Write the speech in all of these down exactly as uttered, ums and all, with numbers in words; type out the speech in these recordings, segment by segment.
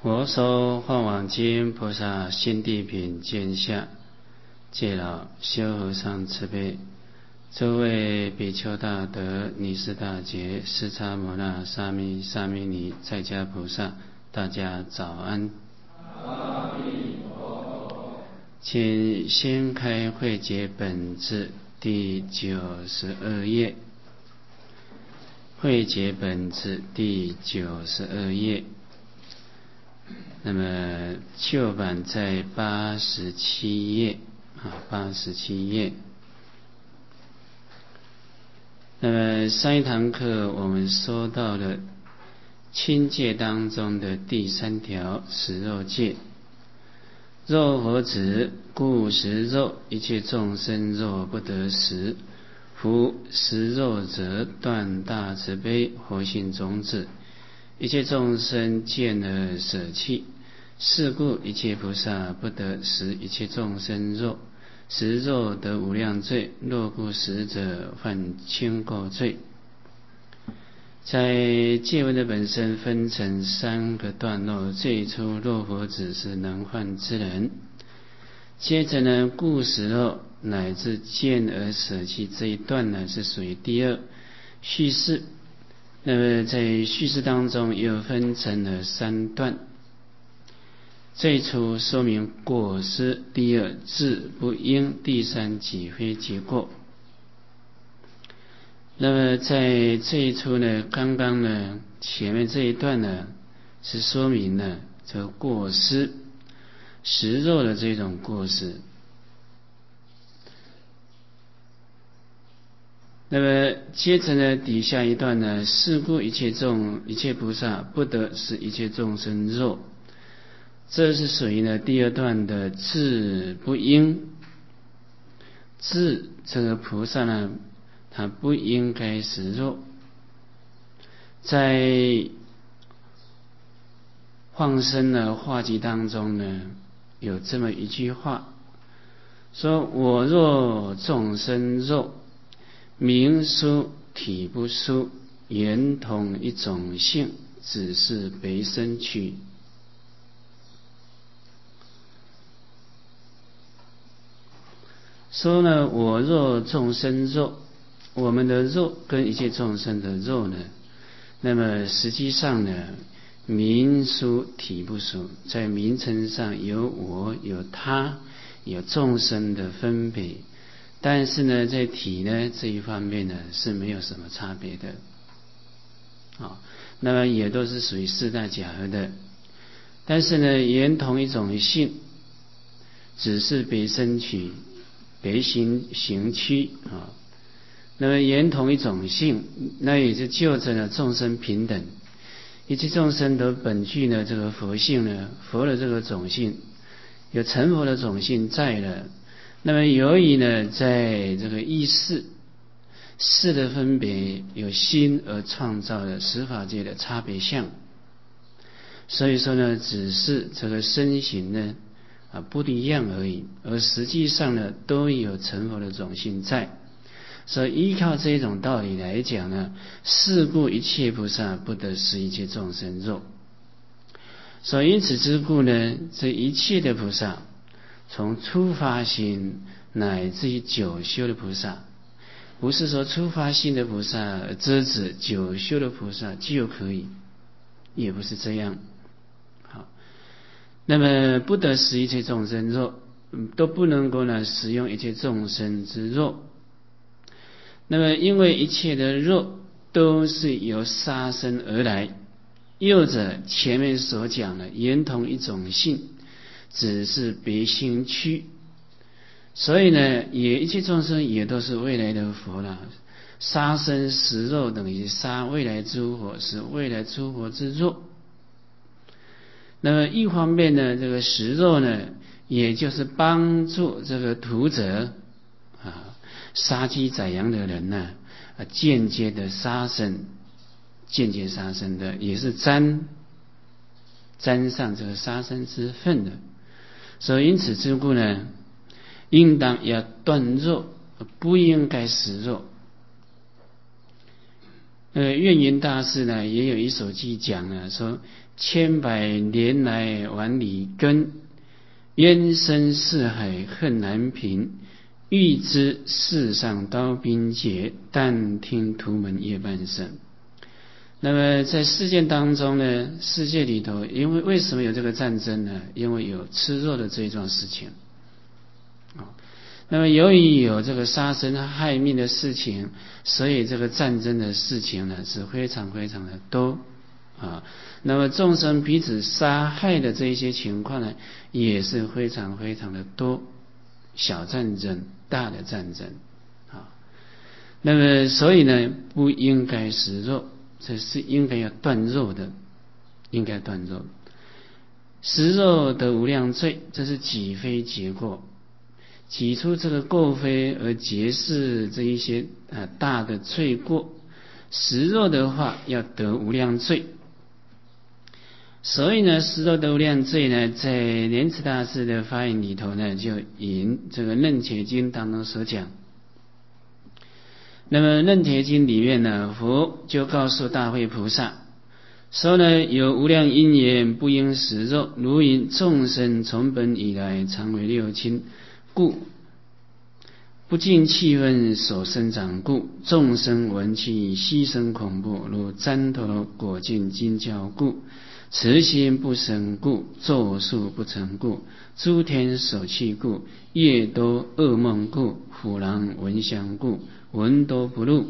佛说《法华经》菩萨心地品见下，戒老修和尚慈悲，诸位比丘大德、尼斯大杰、释迦牟那、沙弥、沙弥尼、在家菩萨，大家早安。 阿弥陀佛。 请先开慧解本志第九十二页。慧解本志第九十二页。那么旧版在八十七页啊，八十七页。那么上一堂课我们说到了亲戒当中的第三条食肉戒。肉何止，故食肉，一切众生肉不得食。夫食肉者，断大慈悲，活性种子，一切众生见而舍弃。是故一切菩萨不得食一切众生肉。食肉得无量罪，若不食者犯轻垢罪。在戒文的本身分成三个段落，最初肉何止是能犯之人，接着呢故食肉乃至见而舍弃这一段呢是属于第二叙事。那么在叙事当中又分成了三段，最初说明过失，第二智不应，第三己非结过。那么在这一出呢，刚刚呢前面这一段呢是说明了这个过失，食肉的这种过失。那么接着呢底下一段呢，是故一切众一切菩萨不得食一切众生肉，这是属于呢第二段的智不应。智这个菩萨呢他不应该食肉。在放生的话集当中呢有这么一句话，说我若众生肉，名殊体不殊，言同一种性，只是别身躯。说呢我若众生肉，我们的肉跟一切众生的肉呢，那么实际上呢名殊体不殊，在名称上有我有他有众生的分别，但是呢在体呢这一方面呢是没有什么差别的。好，那么也都是属于四大假合的，但是呢言同一种性，只是别身躯别行行躯啊。那么言同一种性，那也是就着呢众生平等，一切众生的本具呢这个佛性呢，佛的这个种性，有成佛的种性在了。那么由于呢在这个意识识的分别，有心而创造的十法界的差别相，所以说呢只是这个身形呢啊不一样而已，而实际上呢都有成佛的种性在。所以依靠这一种道理来讲呢，是故一切菩萨不得食一切众生肉。所以因此之故呢，这一切的菩萨，从初发心乃至于久修的菩萨，不是说初发心的菩萨遮止久修的菩萨就可以，也不是这样。好，那么不得食一切众生肉，都不能够呢食用一切众生之肉。那么因为一切的肉都是由杀生而来，又者前面所讲的言同一种性，只是别行躯，所以呢也一切众生也都是未来的佛了。杀生食肉等于杀未来诸佛，是未来诸佛之肉。那么一方面呢这个食肉呢也就是帮助这个屠者啊杀鸡宰羊的人呢、啊、间接的杀生，间接杀生的也是沾沾上这个杀生之分的。所以因此之故呢，应当要断肉，不应该食肉。 呃，月云大师呢也有一首偈讲了，说千百年来万里根，冤深似海恨难平。欲知世上刀兵劫，但听屠门夜半声。那么在世界当中呢，世界里头，因为为什么有这个战争呢？因为有吃肉的这一桩事情。那么由于有这个杀生害命的事情，所以这个战争的事情呢是非常非常的多啊。那么众生彼此杀害的这一些情况呢，也是非常非常的多，小战争、大的战争啊。那么所以呢，不应该食肉，这是应该要断肉的，应该断肉。食肉得无量罪，这是己非结过。挤出这个过非而结是这一些啊大的罪过，食肉的话要得无量罪。所以呢，食肉得无量罪呢，在莲池大师的发言里头呢，就引这个楞伽经当中所讲。那么楞伽经里面呢，佛就告诉大慧菩萨说呢，有无量因缘不应食肉，如因众生从本以来常为六亲，故不净气氛所生长故，众生闻其牺牲恐怖，如旃陀罗果见金教故，慈心不生故，咒术不成故，诸天所弃故，夜多噩梦故，虎狼闻香故，闻多不入。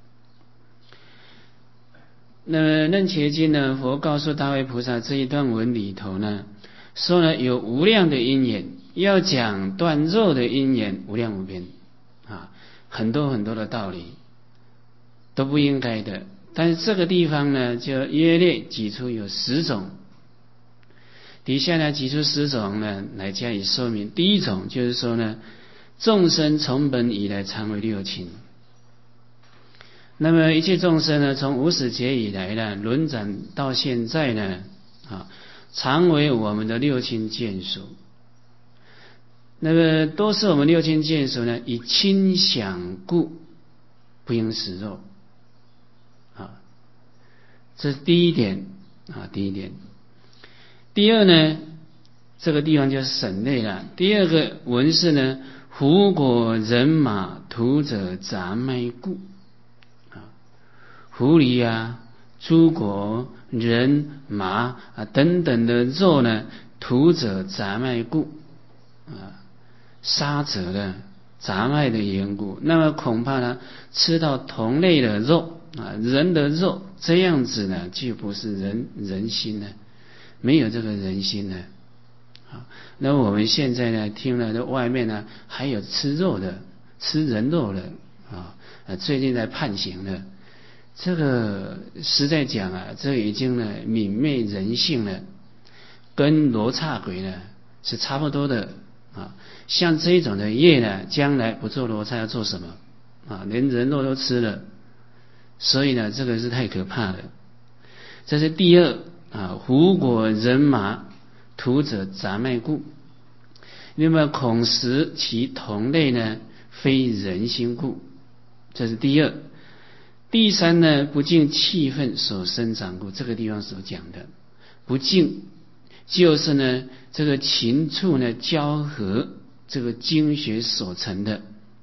那么楞伽经呢，佛告诉大慧菩萨这一段文里头呢，说呢有无量的因缘，要讲断肉的因缘无量无边啊，很多很多的道理都不应该的。但是这个地方呢，就约略举出有十种，底下呢举出十种呢来加以说明。第一种就是说呢，众生从本以来常为六亲。那么一切众生呢，从无始劫以来呢，轮转到现在呢，啊，常为我们的六亲眷属。那么都是我们六亲眷属呢，以亲享故，不应食肉。啊，这是第一点啊，第一点。第二呢，这个地方就省略了。第二个文是呢，虎果人马屠者杂卖故。狐狸啊、猪果、人、马啊等等的肉呢，屠者杂卖故啊，杀者的杂卖的缘故。那么恐怕呢，吃到同类的肉啊，人的肉，这样子呢，就不是人人心呢，没有这个人心呢。啊，那我们现在呢，听了的外面呢，还有吃肉的、吃人肉的啊，最近在判刑的。这个实在讲啊，这已经呢泯灭人性了，跟罗刹鬼呢是差不多的啊。像这种的业呢，将来不做罗刹要做什么啊？连人肉都吃了，所以呢，这个是太可怕了。这是第二啊，虎果人马屠者杂卖故。那么恐食其同类呢，非人心故。这是第二。第三呢，不净气氛所生长故，这个地方所讲的不净，就是呢这个情处呢交合，这个经血所成的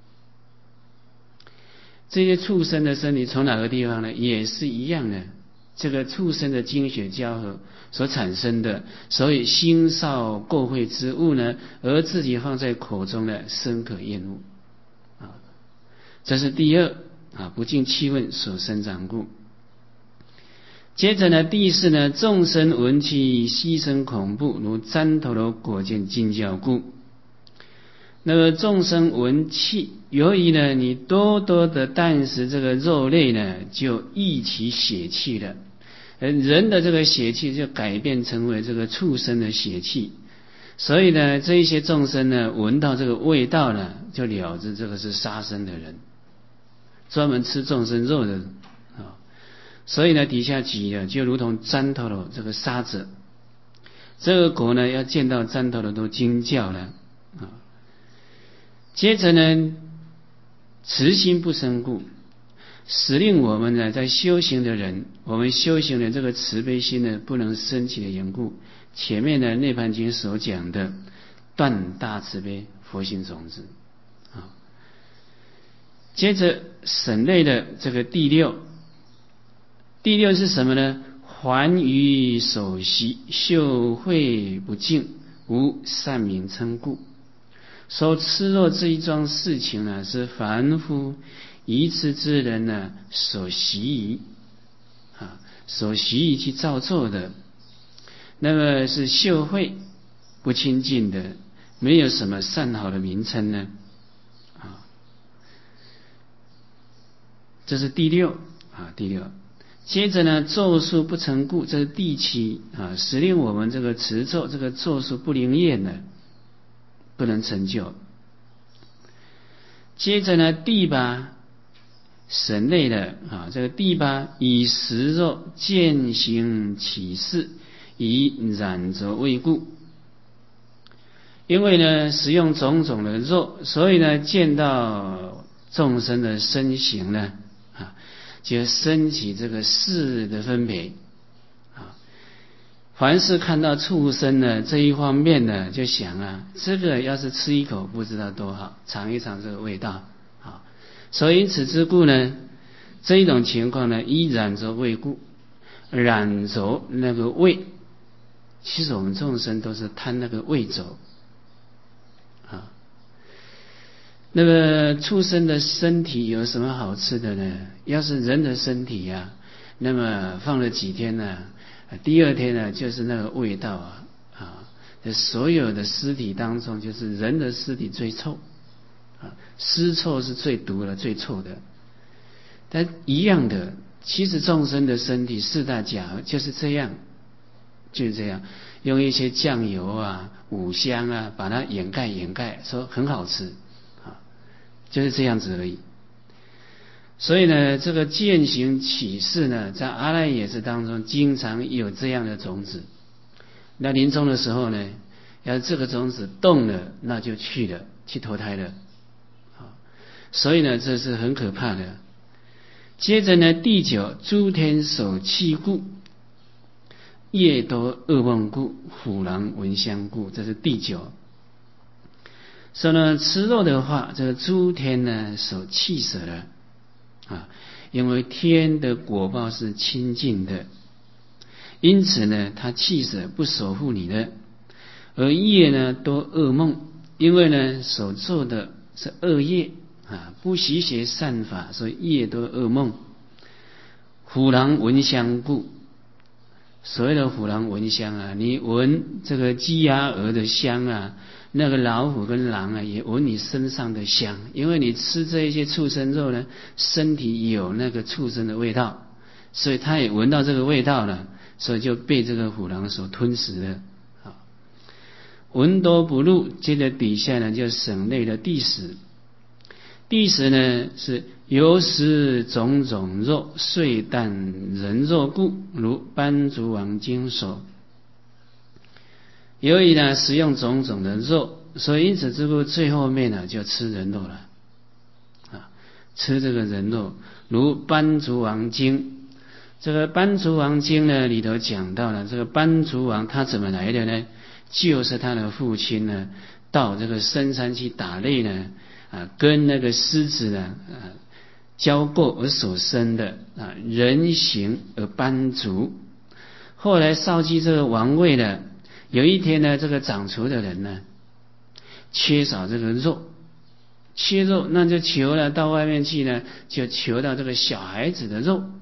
这些畜生的身体从哪个地方呢？也是一样的，这个畜生的经血交合所产生的，所以心少过秽之物呢，而自己放在口中呢，深可厌恶啊。这是第二。啊，不净气氛所生长故。接着呢，第四呢，众生闻其牺牲恐怖，如旃陀罗果见金教故。那么众生闻气，由于呢你多多的啖食这个肉类呢，就益其血气了。人的这个血气就改变成为这个畜生的血气，所以呢，这一些众生呢，闻到这个味道呢，就了知这个是杀生的人。专门吃众生肉的啊，所以呢，底下举的就如同旃陀罗这个杀者，这个果呢，要见到旃陀罗都惊叫了啊。接着呢，慈心不生故， 使令我们呢在修行的人，我们修行的这个慈悲心呢不能升起的缘故。前面的涅槃经所讲的断大慈悲佛心种子啊。接着省内的这个第六，第六是什么呢？还于首席，秀慧不净，无善名称故。说吃肉这一桩事情呢，是凡夫愚痴之人呢所习于啊，所习于去造作的。那么是秀慧不清净的，没有什么善好的名称呢啊。这是第六啊，第六。接着呢，咒术不成故，这是第七啊，使令我们这个持咒这个咒术不灵验呢，不能成就。接着呢，第八省内的啊，这个第八以食肉见行起事，以染浊为故。因为呢，食用种种的肉，所以呢，见到众生的身形呢，啊，就升起这个事的分别啊。凡是看到畜生呢这一方面呢，就想啊，这个要是吃一口，不知道多好，尝一尝这个味道啊。所以因此之故呢，这一种情况呢，以染浊为故，染浊那个味，其实我们众生都是贪那个味浊啊。那么畜生的身体有什么好吃的呢？要是人的身体呀、啊，那么放了几天呢，第二天呢就是那个味道啊啊！所有的尸体当中，就是人的尸体最臭啊，尸臭是最毒的、最臭的。但一样的，其实众生的身体四大假就是这样，就是这样，用一些酱油啊、五香啊，把它掩盖掩盖，说很好吃。就是这样子而已。所以呢，这个见行起事呢，在阿赖耶识当中经常有这样的种子。那临终的时候呢，要是这个种子动了，那就去了，去投胎了。所以呢，这是很可怕的。接着呢，第九，诸天守气故，夜多噩梦故，虎狼闻香故，这是第九。说呢，吃肉的话，这个诸天呢守气舍了啊，因为天的果报是清净的，因此呢，他气舍不守护你的。而业呢多噩梦，因为呢所做的是恶业啊，不习学善法，所以业多噩梦。虎狼闻香故，所谓的虎狼闻香啊，你闻这个鸡鸭鹅的香啊，那个老虎跟狼啊也闻你身上的香，因为你吃这一些畜生肉呢，身体有那个畜生的味道，所以他也闻到这个味道了，所以就被这个虎狼所吞食了。啊，闻多不入，接着底下呢就省略了第十。第十呢是由食种种肉，遂啖人肉故，如班竹王经说。由于呢食用种种的肉，所以因此之故，最后面呢就吃人肉了啊，吃这个人肉，如班竹王经。这个班竹王经呢里头讲到了，这个班竹王他怎么来的呢？就是他的父亲呢到这个深山去打猎呢啊，跟那个狮子呢啊交过而所生的啊，人形而班竹。后来绍继这个王位呢，有一天呢，这个掌厨的人呢缺少这个肉，缺肉，那就求了，到外面去呢，就求到这个小孩子的肉。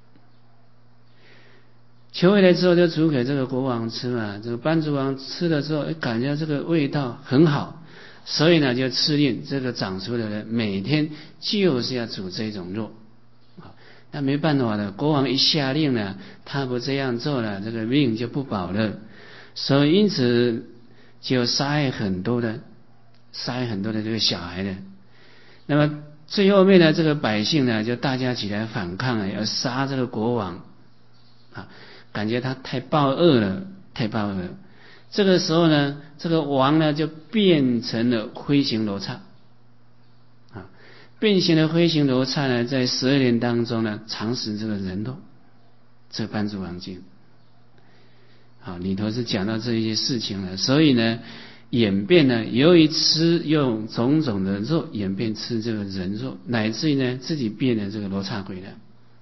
求回来之后就煮给这个国王吃嘛，这个班竹王吃了之后，感觉这个味道很好，所以呢就赐令这个掌厨的人每天就是要煮这种肉。那没办法了，国王一下令呢，他不这样做了，这个命就不保了，所以因此就杀害很多的，杀害很多的这个小孩的。那么最后面呢，这个百姓呢就大家起来反抗了，要杀这个国王啊。感觉他太暴恶了，太暴恶了。这个时候呢，这个王呢就变成了灰形罗刹啊， 变形的飞行罗刹呢，在十二年当中呢，常食这个人肉，这般主王经，好，里头是讲到这一些事情了。所以呢，演变呢，由于吃用种种的肉，演变吃这个人肉，乃至于呢，自己变了这个罗刹鬼了。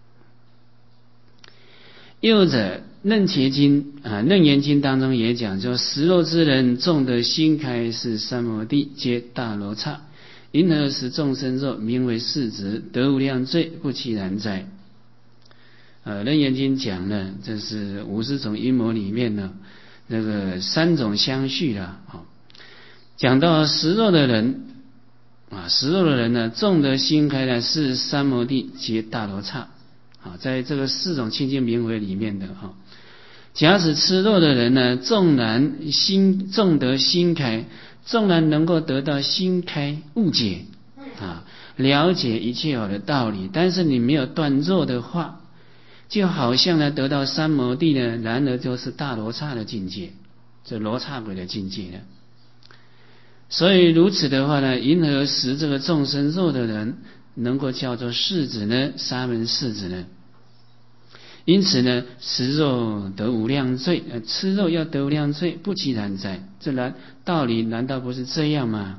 又者楞伽经啊，楞严经当中也讲，说食肉之人，种得心开是三摩地，皆大罗刹。因何食众生肉，名为世子，得无量罪，不其然哉？呃，楞严经讲呢，这是五十种阴谋里面呢，那个三种相续了啊。讲到食肉的人啊，食肉的人呢，种得心开呢，是三摩地，皆大罗刹。啊，在这个四种清净明慧里面的哈，假使吃肉的人呢，纵然心纵得心开，纵然能够得到心开误解啊，了解一切有的道理，但是你没有断肉的话，就好像呢得到三摩地呢，然而就是大罗刹的境界，这罗刹鬼的境界呢。所以如此的话呢，因何食这个众生肉的人，能够叫做世子呢？沙门世子呢？因此呢，食肉得无量罪，呃，吃肉要得无量罪，不其然哉？这难道理难道不是这样吗？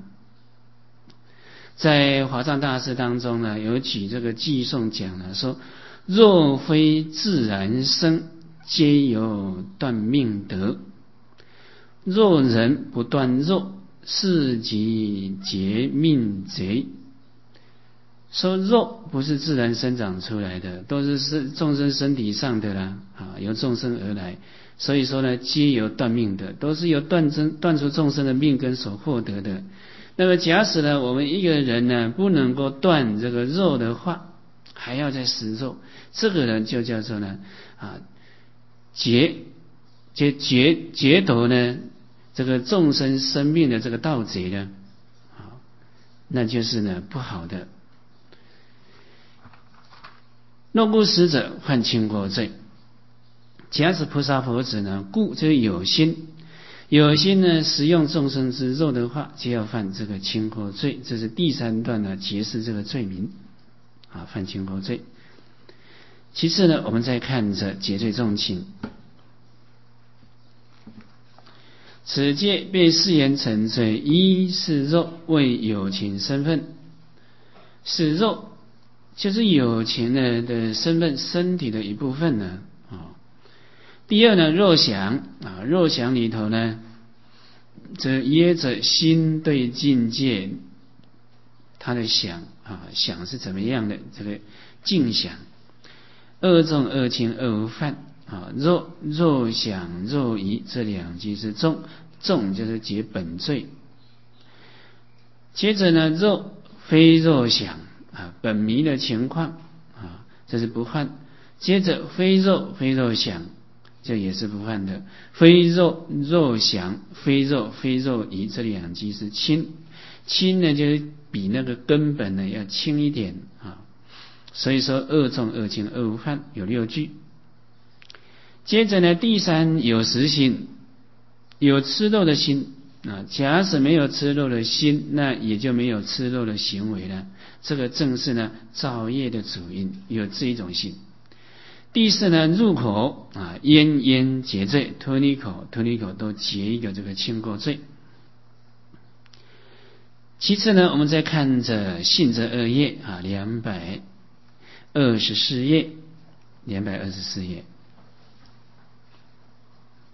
在华藏大师当中呢，有举这个偈颂讲了，说若非自然生，皆有断命得。若人不断肉，是即劫命贼。说肉不是自然生长出来的，都是是众生身体上的啦，啊，由众生而来。所以说呢，皆由断命的，都是由断真断除众生的命根所获得的。那么假使呢，我们一个人呢不能够断这个肉的话，还要再食肉，这个人就叫做呢啊劫劫劫劫夺呢这个众生生命的这个盗贼呢，啊，那就是呢不好的。若故食者，犯轻过罪。假使菩萨佛子呢，故就是有心，有心呢食用众生之肉的话，就要犯这个轻过罪。这是第三段呢解释这个罪名啊，犯轻过罪。其次呢，我们再看着解罪重轻。此戒被誓言成罪，一是肉为有情身份，是肉就是有情的的身份，身体的一部分呢啊。第二呢，肉想啊，肉想里头呢，这耶着心对境界，他的想啊，想是怎么样的？这个境想，二重二轻二无犯啊，肉肉想肉疑这两即是重，重就是结本罪。接着呢，肉非肉想啊，本迷的情况啊，这是不犯。接着非肉非肉想，这也是不犯的。非肉肉想，非肉非肉疑这两即是轻，轻呢就是比那个根本呢要轻一点啊。所以说二重二轻二无犯有六句。接着呢，第三有食心，有吃肉的心啊。假使没有吃肉的心，那也就没有吃肉的行为了。这个正是呢造业的主因，有这一种心。第四呢，入口啊，咽咽结罪，吞一口吞一口都结一个这个轻过罪。其次呢，我们再看着信则二页啊，两百二十四页，两百二十四页。